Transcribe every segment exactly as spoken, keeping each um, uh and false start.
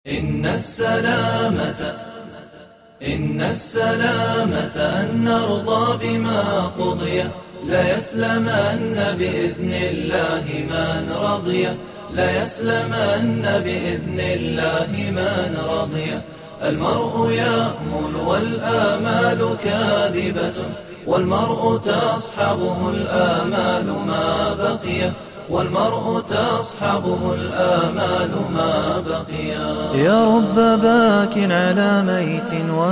إن السلامة إن السلامة أن نرضى بما قضي، لا يسلمن بإذن الله من رضي، لا يسلمن بإذن الله من رضي. المرء يأمل والآمال كاذبة، والمرء تصحبه الآمال ما بقي، والمرء تصحبه الآمال ما بقي. يا رب باك على ميت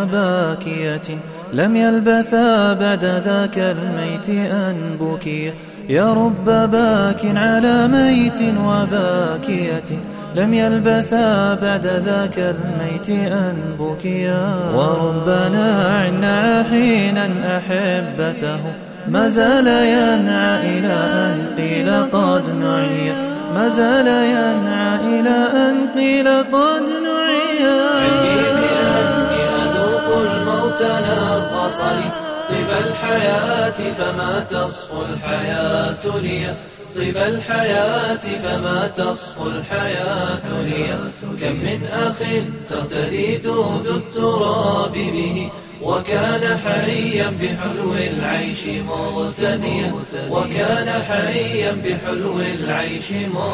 وباكية، لم يلبثا بعد ذاك الميت أن بكي. يا رب باك على ميت وباكية، لم يلبثا بعد ذاك الميت أن بكيا. وربنا عنا حينا أحبته، ما زال ينعى إلى أن قيل قد نعي، ما زال ينعى إلى أن قيل قد نعي. علمي بأني أذوق الموت نغصني، طيب الحياة فما تصفو الحياة لي، طيب الحياة فما تصفو الحياة لي. كم من أخ تغتدي دود التراب به، وكان حيا بحلو العيش مغتديا، وكان حيا بحلو العيش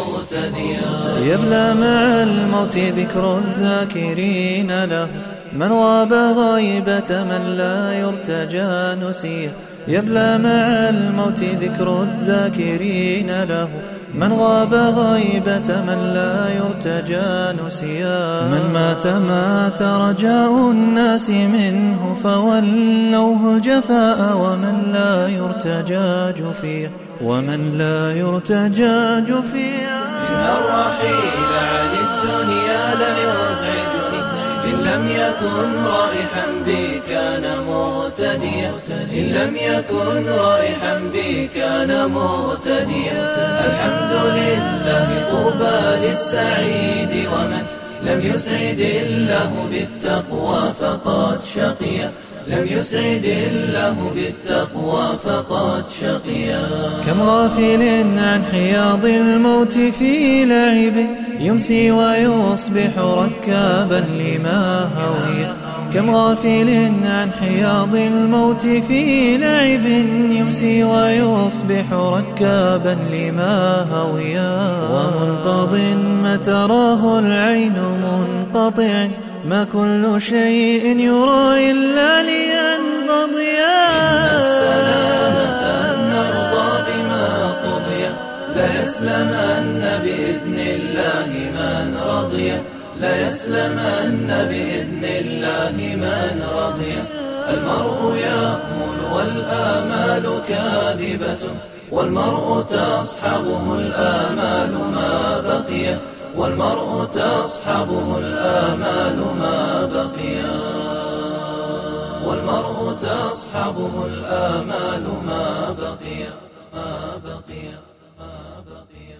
مغتديا. يبلى مع الموت ذكر الذاكرين له، من غاب غيبة من لا يرتجى نسيه. يبلى مع الموت ذكر الذاكرين له، من غاب غيبة من لا يرتجى نسيا. من مات مات رجاء الناس منه، فولوه جفاء ومن لا يرتجى جفيا، ومن لا يرتجى جفيا. إن الرحيل عن الدنيا ليزعجني، إن لم يكن رائحا بي كان مغتديا، إن لم يكن رائحا بي كان مغتديا. الحمد لله طوبى للسعيد، ومن لم يسعد الله بالتقوى فقد شقيا، لم يسعد الله بالتقوى فقد شقيا. كم غافل عن حياض الموت في لعب، يمسي ويصبح ركابا لما هوي. كم غافل عن حياض الموت في لعب، يمسي ويصبح ركابا لما هويا. ومنقض ما تراه العين منقطع، ما كل شيء يرى إلا لينقضيا. إن السلامة أن نرضى بما قضي، لا يسلمن بإذن الله من رضي، لا يسلمن بإذن الله من رضي. المرء يأمل والآمال كاذبة، والمرء تصحبه الآمال ما بقي، والمرء تصحبه الآمال ما بقي، والمرء تصحبه الآمال ما بقي، ما بقي، ما بقي.